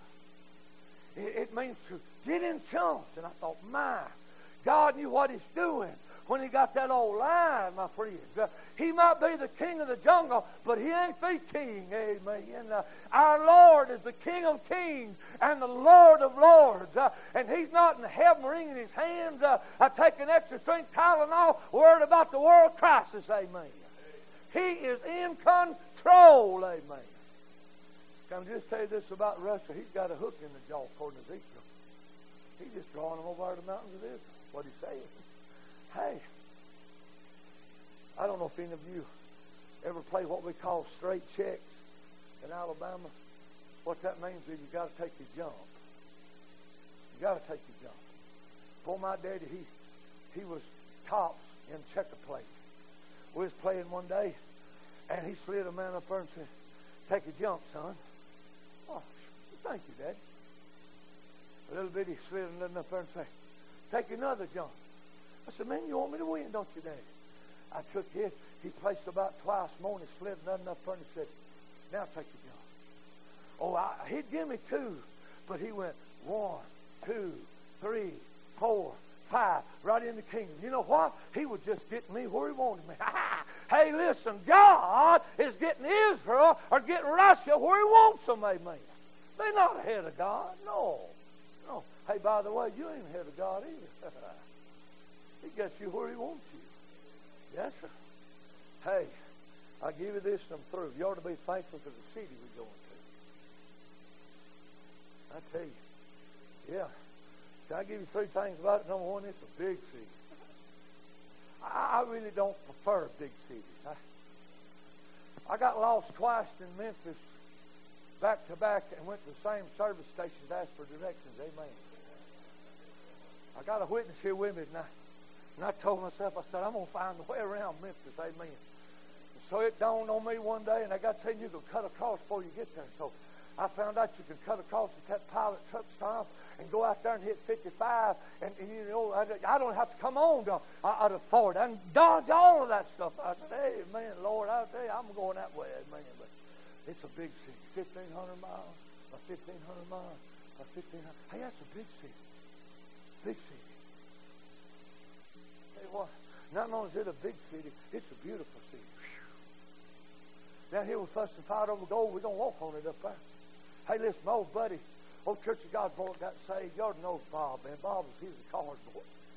It means to get in chunks. And I thought, my, God knew what He's doing when he got that old lion, my friends. He might be the king of the jungle, but he ain't the king. Amen. Our Lord is the King of kings and the Lord of lords. And he's not in heaven wringing his hands, taking extra strength Tylenol, worried about the world crisis. Amen. He is in control. Amen. Can I just tell you this about Russia? He's got a hook in the jaw, according to Ezekiel. He's just drawing them over the mountains of Israel. What he's saying. Hey, I don't know if any of you ever play what we call straight checks in Alabama. What that means is you got to take your jump. You got to take your jump. Poor my daddy, he was tops in checker play. We was playing one day, and he slid a man up there and said, "Take a jump, son." "Oh, thank you, Dad." A little bit, he slid another up there and said, "Take another jump." I said, "Man, you want me to win, don't you, Daddy?" I took his. He placed about twice more, and he slid nothing up there, and he said, "Now take your jump." Oh, he'd give me two, but he went 1, 2, 3, 4, 5, right in the kingdom. You know what? He was just getting me where he wanted me. Hey, listen, God is getting Israel or getting Russia where he wants them, amen. They're not ahead of God, no. No. Hey, by the way, you ain't ahead of God either. He gets you where he wants you. Yes, sir. Hey, I'll give you this and I'm through. You ought to be thankful for the city we're going to. I tell you. Yeah. Can I give you 3 things about it? Number 1, it's a big city. I really don't prefer big cities. I got lost twice in Memphis back to back and went to the same service stations, asked for directions. Amen. I got a witness here with me tonight. And I told myself, I said, I'm going to find the way around Memphis. Amen. And so it dawned on me one day, and I got saying you can cut across before you get there. So I found out you can cut across at that pilot truck stop and go out there and hit 55. And you know, I don't have to come on to Ford. I can dodge all of that stuff. I said, hey, man, Lord, I'll tell you, I'm going that way. Amen. But it's a big city. 1,500 miles, or 1,500 miles, or 1,500. Hey, that's a big city. Big city. Tell you what, not only is it a big city, it's a beautiful city. Whew. Down here we fuss and fight over gold. We're going to walk on it up there. Hey, listen, my old buddy, old Church of God boy got saved. You already know Bob, man. Bob was a card boy.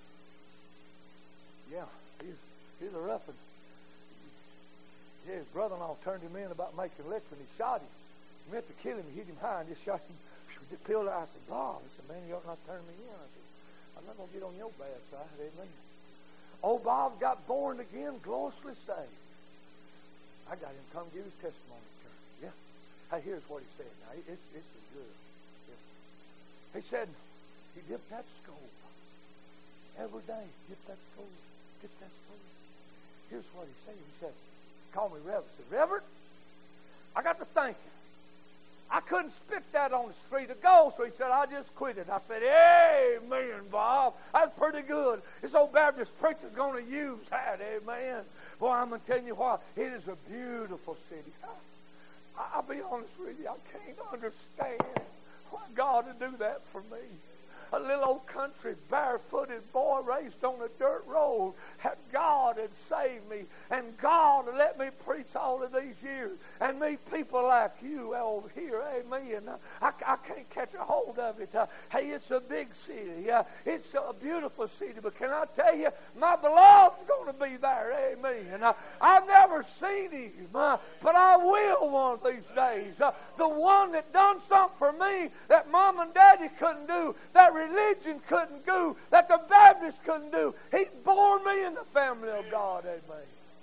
Yeah, he's a rough one. Yeah, his brother-in-law turned him in about making liquor, and he shot him. He meant to kill him. He hit him high and just shot him. Just peeled out. I said, Bob. He said, man, you ought not turn me in. I said, I'm not going to get on your bad side. Amen. Old Bob got born again, gloriously saved. I got him come give his testimony to church. Yeah. Hey, here's what he said. Now, it's good. Yeah. He said, he dipped that scope. Every day, dip that scope. Dip that scope. Here's what he said. He said, call me Reverend. He said, Reverend, I got to thinking. I couldn't spit that on the street of gold, so he said, I just quit it. I said, amen, Bob. That's pretty good. This old Baptist preacher's going to use that, amen. Boy, I'm going to tell you what, it is a beautiful city. I'll be honest with you, I can't understand why God would do that for me. A little old country, barefooted boy raised on a dirt road. God had saved me, and God had let me preach all of these years, and meet people like you over here, amen. I can't catch a hold of it. Hey, it's a big city. It's a beautiful city, but can I tell you, my beloved's going to be there, amen. I've never seen him, but I will one of these days. The one that done something for me that Mom and Daddy couldn't do, that religion couldn't do, that the Baptists couldn't do. He born me in the family of God, amen.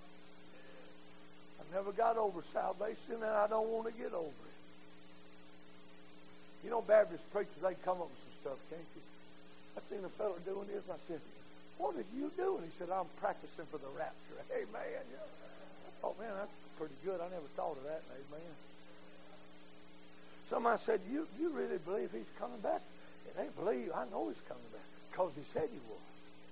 I never got over salvation, and I don't want to get over it. You know, Baptist preachers, they come up with some stuff, can't you? I seen a fellow doing this, and I said, what are you doing? He said, I'm practicing for the rapture. Amen. I thought, man, that's pretty good. I never thought of that. Amen. Somebody said, you really believe he's coming back? It ain't believe. I know he's coming back because he said he was.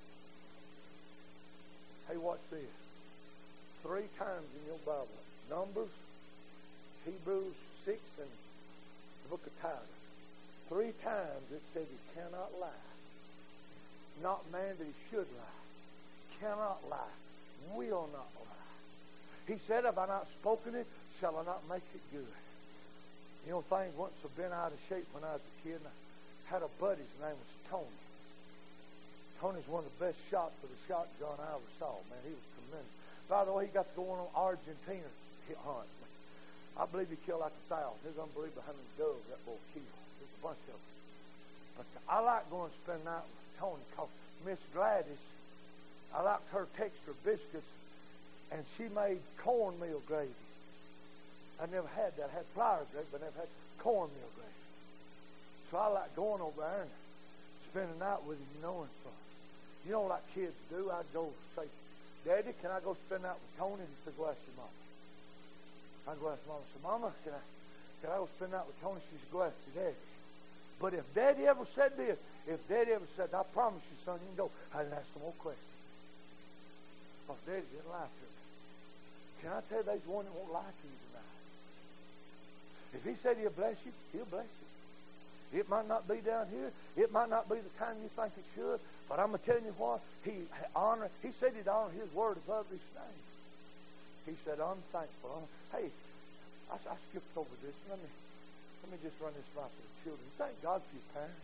Hey, watch this. 3 times in your Bible. Numbers, Hebrews 6, and the book of Titus. 3 times it said he cannot lie. Not man that he should lie. cannot lie, will not lie. He said, have I not spoken it, shall I not make it good? You know, things once have been out of shape when I was a kid. And I had a buddy, his name was Tony. Tony's one of the best shots with a shotgun I ever saw, man. He was tremendous. By the way, he got to go on Argentina hunt. I believe he killed like 1,000. It's unbelievable how many doves that boy killed. There's a bunch of them. But I like going to spend the night with Tony because Miss Gladys, I liked her texture biscuits, and she made cornmeal gravy. I never had that. I had flour gravy, but I never had cornmeal gravy. So I like going over there and spending the night with him, you know, and so, you know, like kids do. I'd go say, Daddy, can I go spend the night with Tony? He said, go ask your mama. I'd go ask Mama. I said, Mama, can I go spend the night with Tony? She said, go ask your daddy. But if Daddy ever said this, if Daddy ever said, I promise you, son, you can go, I didn't ask no more questions. Because Daddy didn't lie to me. Can I tell you, there's one that won't lie to you tonight. If he said he'll bless you, he'll bless you. It might not be down here. It might not be the time you think it should. But I'm going to tell you what, he said he'd honor his word above his name. He said, I'm thankful. Hey, I skipped over this. Let me just run this by for the children. Thank God for your parents.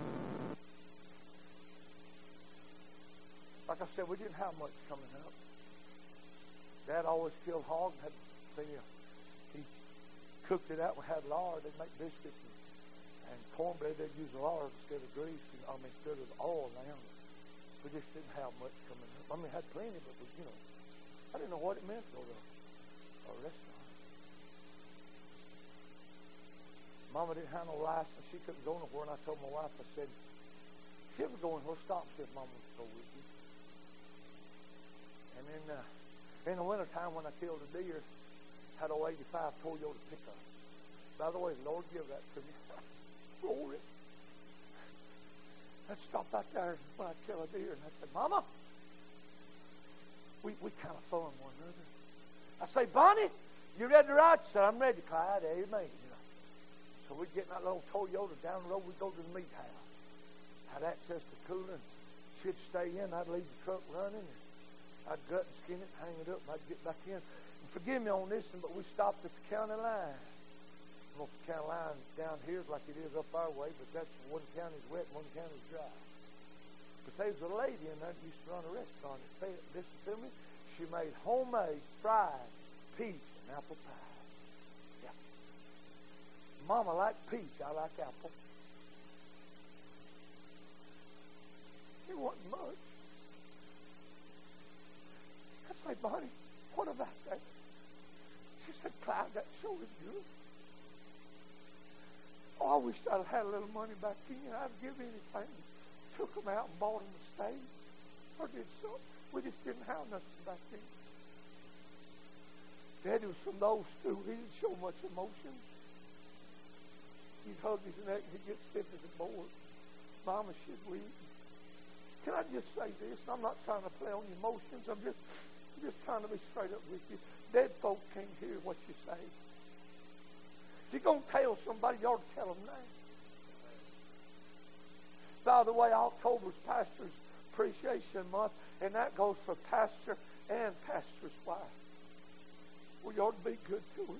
Like I said, we didn't have much coming up. Dad always killed hog. He cooked it out. We had lard. They'd make biscuits and cornbread. They'd use lard instead of grease. Instead of oil now. We just didn't have much coming up. We had plenty, but I didn't know what it meant to go to a restaurant. Mama didn't have no license. She couldn't go nowhere. And I told my wife, I said, if she ever go anywhere, stop and see if Mama would go with you. And then in the wintertime when I killed a deer, had an 85 Toyota pickup. By the way, the Lord give that to me. Glory. I'd stop out there when I kill a deer, and I said, Mama, we kind of fun one another. I say, Bonnie, you ready to ride? She said, I'm ready, Clyde. Amen. So we'd get in that little Toyota down the road. We'd go to the meat house. Had access to cooler. She'd stay in. I'd leave the truck running. And I'd gut and skin it, hang it up, and I'd get back in. And forgive me on this one, but we stopped at the county line. I don't know if the county line down here is like it is up our way, but that's one county's wet and one county's dry. But there was a lady in there that used to run a restaurant that fed, listen to me, she made homemade fried peach and apple pie. Yeah. Mama liked peach, I like apple. It wasn't much. I say, Bonnie, what about that? She said, Clyde, that sure is good. Oh, I wish I'd had a little money back then. I'd give anything. Took them out and bought them a steak. Or did something. We just didn't have nothing back then. Daddy was from those too. He didn't show much emotion. He'd hug his neck and he'd get stiff as a board. Mama, she'd weep. Can I just say this? I'm not trying to play on your emotions. I'm just trying to be straight up with you. Dead folk can't hear what you say. If you're going to tell somebody, you ought to tell them now. By the way, October's Pastor's Appreciation Month, and that goes for pastor and pastor's wife. We ought to be good to it.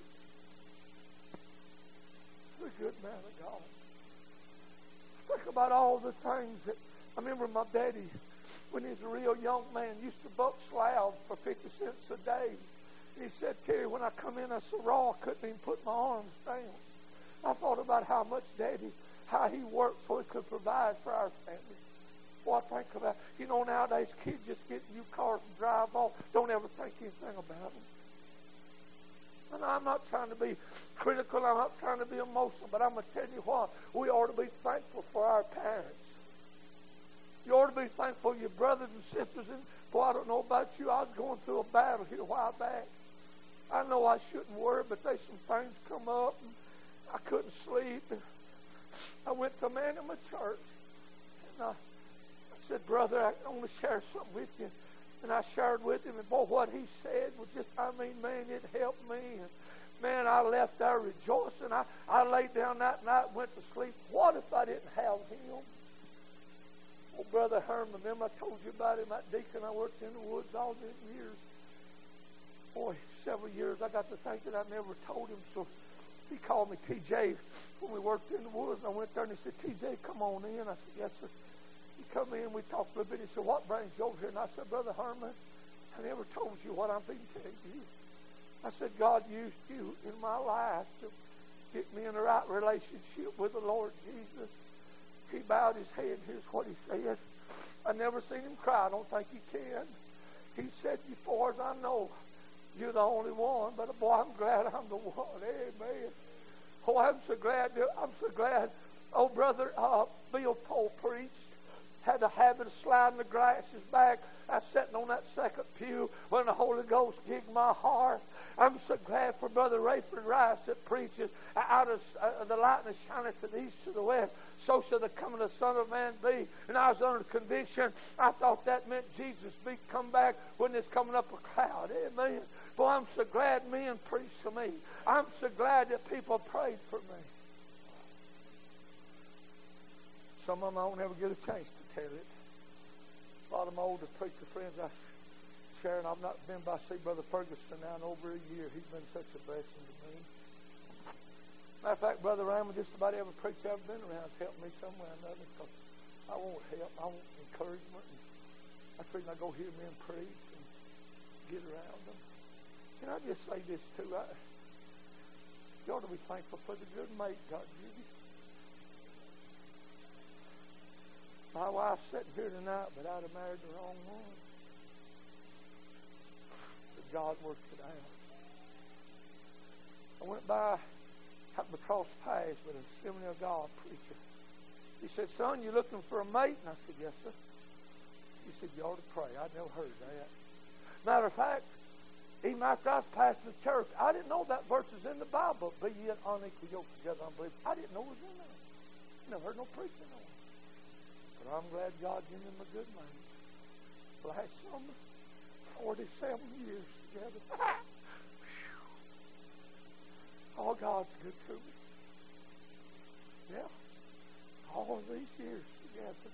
Be a good man of God. Think about all the things that I remember my daddy, when he was a real young man, used to buck slough for 50 cents a day. And he said, Terry, when I come in, I so raw, I couldn't even put my arms down. I thought about how much Daddy, how he worked so he could provide for our family. Boy, I think about, nowadays kids just get new cars and drive off, don't ever think anything about them. And I'm not trying to be critical, I'm not trying to be emotional, but I'm going to tell you what, we ought to be thankful for our parents. You ought to be thankful for your brothers and sisters. And boy, I don't know about you, I was going through a battle here a while back. I know I shouldn't worry, but there's some things come up, and I couldn't sleep. And I went to a man in my church, and I said, Brother, I want to share something with you. And I shared with him, and boy, what he said was just, man, it helped me. And man, I left there rejoicing. I laid down that night and went to sleep. What if I didn't have him? Oh, Brother Herman, remember I told you about him, that deacon I worked in the woods all these years. Boy, several years I got to think that I never told him. So he called me TJ when we worked in the woods. I went there and he said, TJ, come on in. I said, yes, sir. He come in, we talked a little bit. He said, what brings you over here? And I said, Brother Herman, I never told you what I'm going to tell you. I said, God used you in my life to get me in the right relationship with the Lord Jesus. He bowed his head. Here's what he said. I never seen him cry. I don't think he can. He said, as far as I know, you're the only one. But boy, I'm glad I'm the one. Amen. Oh, I'm so glad. Oh, Brother Bill Cole preached. Had the habit of sliding the glasses back. I was sitting on that second pew when the Holy Ghost jigged my heart. I'm so glad for Brother Rayford Rice that preaches out of the lightning shineth to the east to the west. So shall the coming of the Son of Man be. And I was under conviction. I thought that meant Jesus be come back when there's coming up a cloud. Amen. Boy, I'm so glad men preached for me. I'm so glad that people prayed for me. Some of them I won't ever get a chance to tell it. A lot of my older preacher friends I share, and I've not been by see Brother Ferguson now in over a year. He's been such a blessing to me. Matter of fact, Brother Raymond, just about every preacher I've been around has helped me somewhere or another because I want help. I want encouragement. And that's the reason I go hear men preach and get around them. Can I just say this too? You ought to be thankful for the good mate God gives you. My wife's sitting here tonight, but I'd have married the wrong one. But God worked it out. I went by, happened to cross paths with a Assembly of God preacher. He said, son, you looking for a mate? And I said, yes, sir. He said, you ought to pray. I'd never heard that. Matter of fact, even after I was pastoring the church, I didn't know that verse is in the Bible. Be ye unequally yoked together, unbelievers. I didn't know it was in there. Never heard no preaching on it. But I'm glad God gave him a good mate. Last summer, 47 years together. Oh, God's good to me. Yeah. All of these years together.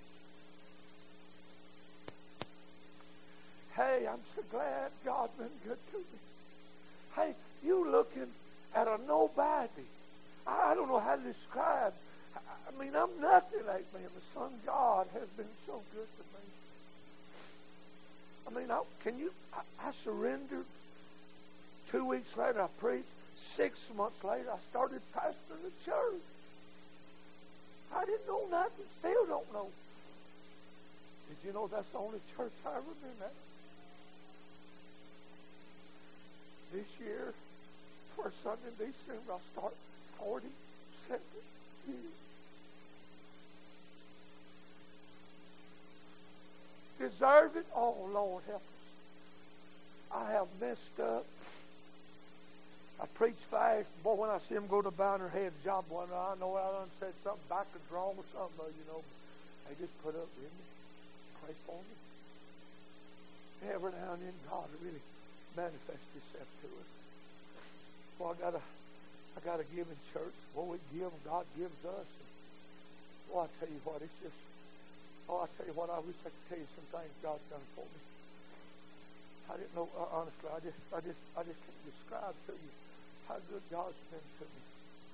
Hey, I'm so glad God's been good to me. Hey, you looking at a nobody. I don't know how to describe. I mean, I'm nothing, amen. The Son God has been so good to me. I mean, I surrendered. 2 weeks later, I preached. 6 months later, I started pastoring the church. I didn't know nothing. Still don't know. Did you know that's the only church I ever been at? This year, first Sunday in December, I'll start 47 years. Deserve it? Oh, Lord, help us. I have messed up. I preach fast. Boy, when I see them go to bowing their heads, job one, I know I done said something backwards wrong or something, you know. They just put up with me. Pray for me. Every now and then, God will really manifest Himself to us. Well, I gotta give in church. What we give, God gives us. Well, I tell you what, it's just. Oh, I tell you what, I wish I could tell you some things God's done for me. I didn't know, honestly, I just can't describe to you how good God's been to me.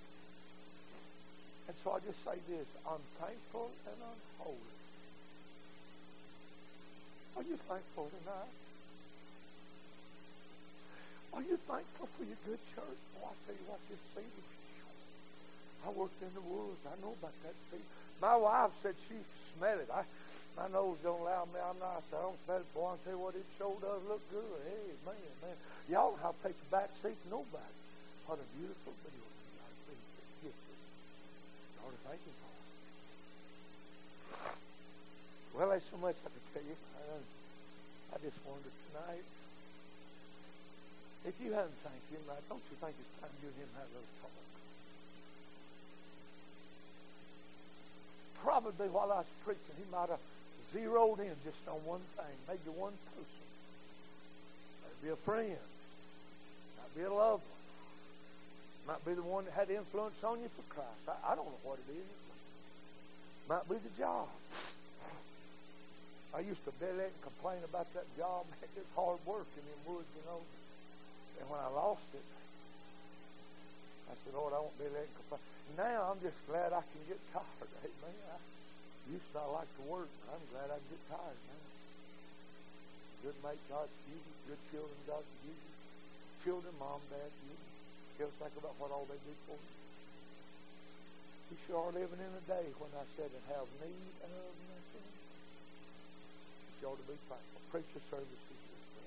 And so I just say this, I'm thankful and I'm holy. Are you thankful tonight? Are you thankful for your good church? Oh, I tell you what, this seed, I worked in the woods. I know about that seed. My wife said she smelled it. My nose don't allow me. I'm not. I don't smell it. Boy, I tell you what, it sure does look good. Hey, man. Y'all don't have to take the back seat to nobody. What a beautiful building. God be gifted. Lord, thank you for it. Well, there's so much I could tell you. I just wondered tonight. If you haven't thanked Him, don't you think it's time you and Him have a little talk? Probably while I was preaching, He might have zeroed in just on one thing, maybe one person. Might be a friend, might be a loved one, might be the one that had influence on you for Christ. I don't know what it is. Might be the job. I used to belly and complain about that job. It's hard work in them woods, you know. And when I lost it, I said, Lord, I won't belly and complain. Now I'm just glad I can get tired. Amen. I used to not like to work, but I'm glad I can get tired, man. Good mate, God give you. Good children, God give you. Children, mom, dad give you. You ever think about what all they do for you? We sure are living in a day when I said and have need of nothing. You ought to be thankful. Preacher services